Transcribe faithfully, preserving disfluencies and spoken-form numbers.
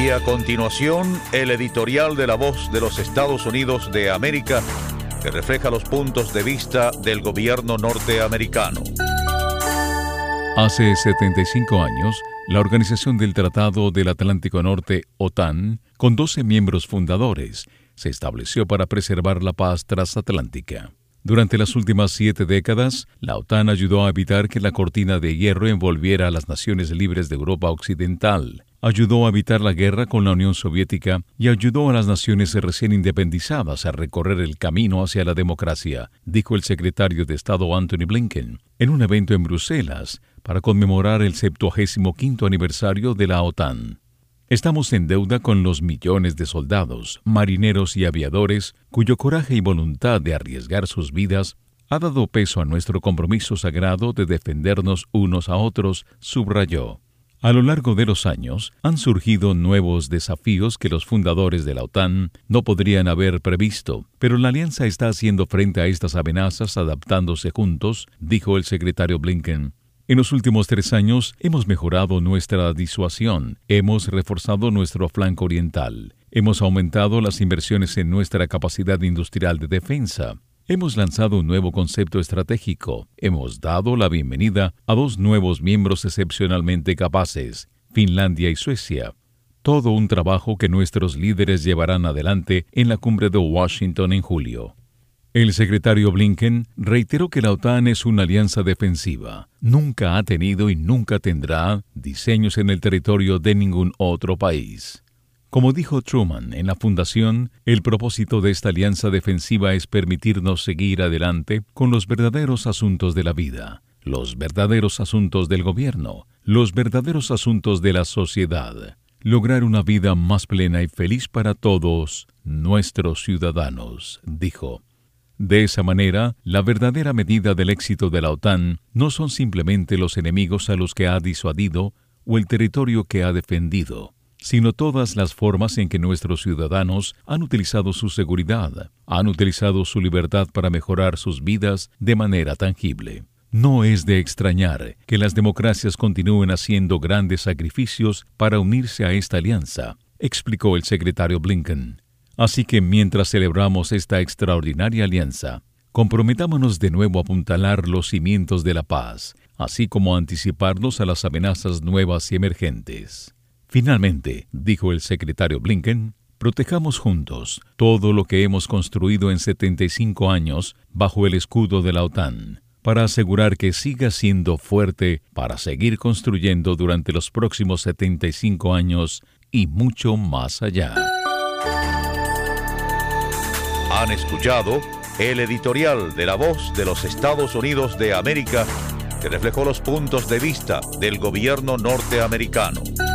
Y a continuación, el editorial de La Voz de los Estados Unidos de América, que refleja los puntos de vista del gobierno norteamericano. Hace setenta y cinco años, la Organización del Tratado del Atlántico Norte, OTAN, con doce miembros fundadores, se estableció para preservar la paz transatlántica. Durante las últimas siete décadas, la OTAN ayudó a evitar que la cortina de hierro envolviera a las naciones libres de Europa Occidental, ayudó a evitar la guerra con la Unión Soviética y ayudó a las naciones recién independizadas a recorrer el camino hacia la democracia, dijo el secretario de Estado Antony Blinken en un evento en Bruselas para conmemorar el septuagésimo quinto aniversario de la OTAN. Estamos en deuda con los millones de soldados, marineros y aviadores cuyo coraje y voluntad de arriesgar sus vidas ha dado peso a nuestro compromiso sagrado de defendernos unos a otros, subrayó. A lo largo de los años, han surgido nuevos desafíos que los fundadores de la OTAN no podrían haber previsto, pero la alianza está haciendo frente a estas amenazas adaptándose juntos, dijo el secretario Blinken. En los últimos tres años hemos mejorado nuestra disuasión, hemos reforzado nuestro flanco oriental, hemos aumentado las inversiones en nuestra capacidad industrial de defensa. Hemos lanzado un nuevo concepto estratégico. Hemos dado la bienvenida a dos nuevos miembros excepcionalmente capaces, Finlandia y Suecia. Todo un trabajo que nuestros líderes llevarán adelante en la cumbre de Washington en julio. El secretario Blinken reiteró que la OTAN es una alianza defensiva. Nunca ha tenido y nunca tendrá diseños en el territorio de ningún otro país. Como dijo Truman en la fundación, el propósito de esta alianza defensiva es permitirnos seguir adelante con los verdaderos asuntos de la vida, los verdaderos asuntos del gobierno, los verdaderos asuntos de la sociedad, lograr una vida más plena y feliz para todos nuestros ciudadanos, dijo. De esa manera, la verdadera medida del éxito de la OTAN no son simplemente los enemigos a los que ha disuadido o el territorio que ha defendido, sino todas las formas en que nuestros ciudadanos han utilizado su seguridad, han utilizado su libertad para mejorar sus vidas de manera tangible. No es de extrañar que las democracias continúen haciendo grandes sacrificios para unirse a esta alianza, explicó el secretario Blinken. Así que mientras celebramos esta extraordinaria alianza, comprometámonos de nuevo a apuntalar los cimientos de la paz, así como a anticiparnos a las amenazas nuevas y emergentes. Finalmente, dijo el secretario Blinken, protejamos juntos todo lo que hemos construido en setenta y cinco años bajo el escudo de la OTAN, para asegurar que siga siendo fuerte para seguir construyendo durante los próximos setenta y cinco años y mucho más allá. Han escuchado el editorial de La Voz de los Estados Unidos de América, que reflejó los puntos de vista del gobierno norteamericano.